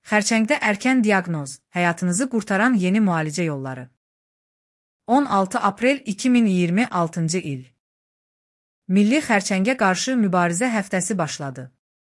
Xərçəngdə erkən diaqnoz, həyatınızı qurtaran yeni müalicə yolları. 16 aprel 2026 il. Milli xərçəngə qarşı mübarizə həftəsi başladı.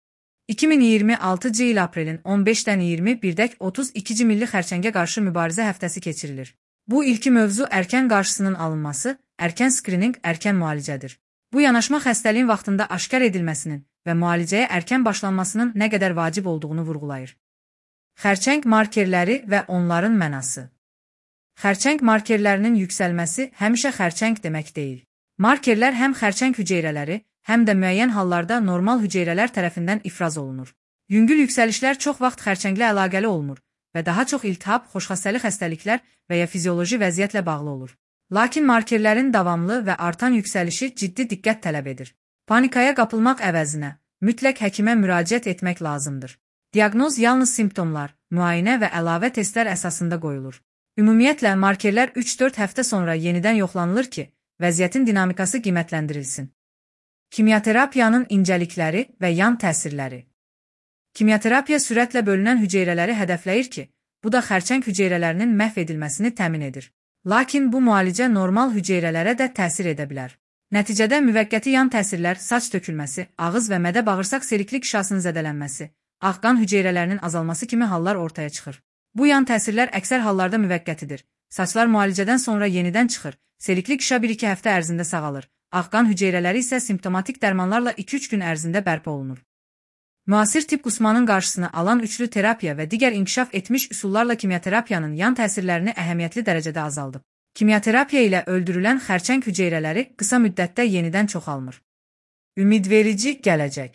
2026 il aprelin 15-dən 21-dək 32-ci Milli xərçəngə qarşı mübarizə həftəsi keçirilir. Bu ilki mövzu erkən qarşısının alınması, erkən skrininq, erkən müalicədir. Bu yanaşma xəstəliyin vaxtında aşkar edilməsinin və müalicəyə erkən başlanmasının nə qədər vacib olduğunu vurğulayır. Xərçəng markerləri və onların mənası. Xərçəng markerlərinin yüksəlməsi həmişə xərçəng demək deyil. Markerlər həm xərçəng hüceyrələri, həm də müəyyən hallarda normal hüceyrələr tərəfindən ifraz olunur. Yüngül yüksəlişlər çox vaxt xərçənglə əlaqəli olmur və daha çox iltihab, xoşxassəli xəstəliklər və ya fizioloji vəziyyətlə bağlı olur. Lakin markerlərin davamlı və artan yüksəlişi ciddi diqqət tələb edir. Panikaya qapılmaq əvəzinə mütləq həkimə müraciət etmək lazımdır. Diaqnoz yalnız simptomlar, müayinə və əlavə testlər əsasında qoyulur. Ümumiyyətlə, markerlər 3-4 həftə sonra yenidən yoxlanılır ki, vəziyyətin dinamikası qiymətləndirilsin. Kimyaterapiyanın incəlikləri və yan təsirləri. Kimyaterapiya sürətlə bölünən hüceyrələri hədəfləyir ki, bu da xərçəng hüceyrələrinin məhv edilməsini təmin edir. Lakin bu müalicə normal hüceyrələrə də təsir edə bilər. Nəticədə müvəqqəti yan təsirlər saç tökülməsi, ağız və mədə-bağırsaq selikli qişasının zədələnməsi, ağ qan hüceyrələrinin azalması kimi hallar ortaya çıxır. Bu yan təsirlər əksər hallarda müvəqqətidir. Saçlar müalicədən sonra yenidən çıxır, selikli qişa 1-2 həftə ərzində sağalır, ağ qan hüceyrələri isə simptomatik dərmanlarla 2-3 gün ərzində bərpa olunur. Müasir tip qusmanın qarşısını alan üçlü terapiya və digər inkişaf etmiş üsullarla kimyaterapiyanın yan təsirlərini əhəmiyyətli dərəcədə azaldıb. Kimyaterapiya ilə öldürülən xərçəng hüceyrələri qısa müddətdə yenidən çoxalmır. Ümidverici gələcək.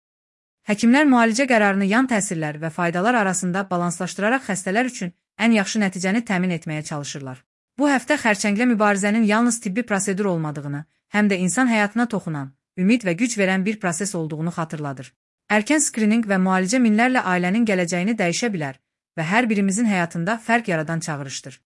Həkimlər müalicə qərarını yan təsirlər və faydalar arasında balanslaşdıraraq xəstələr üçün ən yaxşı nəticəni təmin etməyə çalışırlar. Bu həftə xərçənglə mübarizənin yalnız tibbi prosedur olmadığını, həm də insan həyatına toxunan, ümid və güc verən bir proses olduğunu xatırladır. Erkən skrininq və müalicə minlərlə ailənin gələcəyini dəyişə bilər və hər birimizin həyatında fərq yaradan çağırışdır.